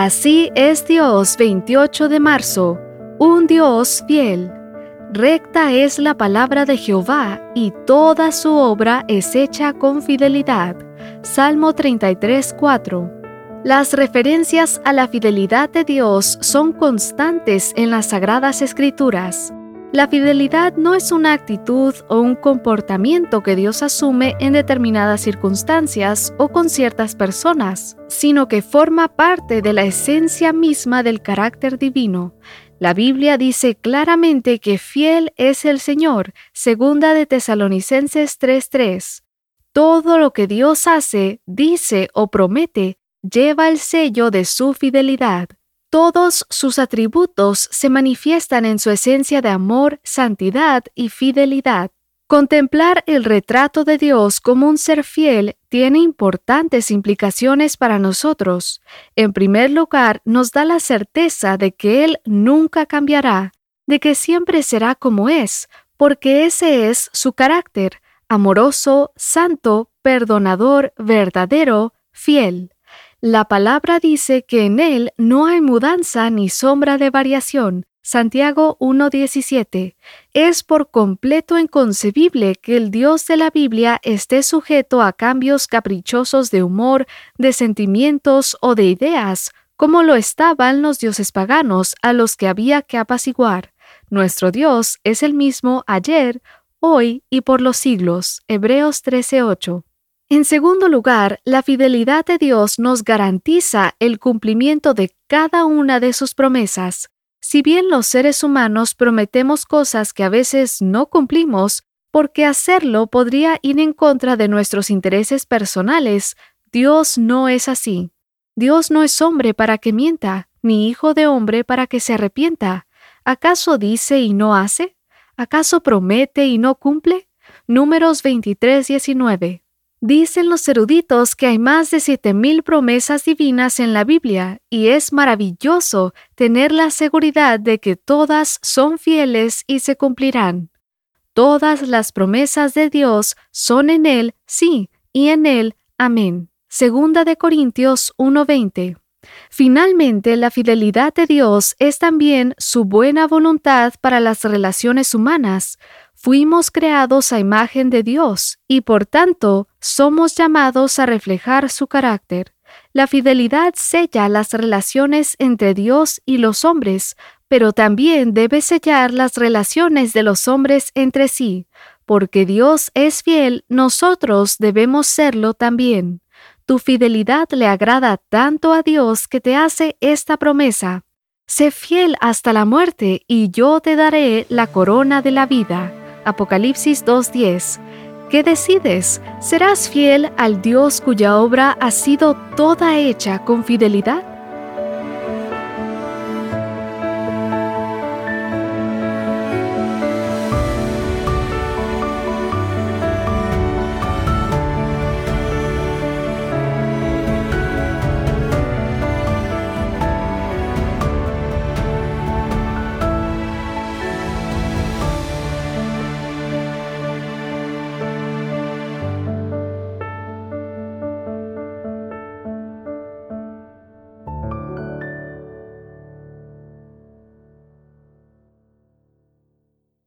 Así es Dios, 28 de marzo, un Dios fiel. Recta es la palabra de Jehová, y toda su obra es hecha con fidelidad. Salmo 33:4. Las referencias a la fidelidad de Dios son constantes en las Sagradas Escrituras. La fidelidad no es una actitud o un comportamiento que Dios asume en determinadas circunstancias o con ciertas personas, sino que forma parte de la esencia misma del carácter divino. La Biblia dice claramente que fiel es el Señor, segunda de Tesalonicenses 3:3. Todo lo que Dios hace, dice o promete, lleva el sello de su fidelidad. Todos sus atributos se manifiestan en su esencia de amor, santidad y fidelidad. Contemplar el retrato de Dios como un ser fiel tiene importantes implicaciones para nosotros. En primer lugar, nos da la certeza de que Él nunca cambiará, de que siempre será como es, porque ese es su carácter, amoroso, santo, perdonador, verdadero, fiel. La palabra dice que en Él no hay mudanza ni sombra de variación. Santiago 1:17. Es por completo inconcebible que el Dios de la Biblia esté sujeto a cambios caprichosos de humor, de sentimientos o de ideas, como lo estaban los dioses paganos a los que había que apaciguar. Nuestro Dios es el mismo ayer, hoy y por los siglos. Hebreos 13:8. En segundo lugar, la fidelidad de Dios nos garantiza el cumplimiento de cada una de sus promesas. Si bien los seres humanos prometemos cosas que a veces no cumplimos, porque hacerlo podría ir en contra de nuestros intereses personales, Dios no es así. Dios no es hombre para que mienta, ni hijo de hombre para que se arrepienta. ¿Acaso dice y no hace? ¿Acaso promete y no cumple? Números 23:19. Dicen los eruditos que hay más de 7,000 promesas divinas en la Biblia, y es maravilloso tener la seguridad de que todas son fieles y se cumplirán. Todas las promesas de Dios son en Él, sí, y en Él, amén. Segunda de Corintios 1:20. Finalmente, la fidelidad de Dios es también su buena voluntad para las relaciones humanas. Fuimos creados a imagen de Dios y, por tanto, somos llamados a reflejar su carácter. La fidelidad sella las relaciones entre Dios y los hombres, pero también debe sellar las relaciones de los hombres entre sí. Porque Dios es fiel, nosotros debemos serlo también. Tu fidelidad le agrada tanto a Dios que te hace esta promesa: sé fiel hasta la muerte y yo te daré la corona de la vida. Apocalipsis 2:10. ¿Qué decides? ¿Serás fiel al Dios cuya obra ha sido toda hecha con fidelidad?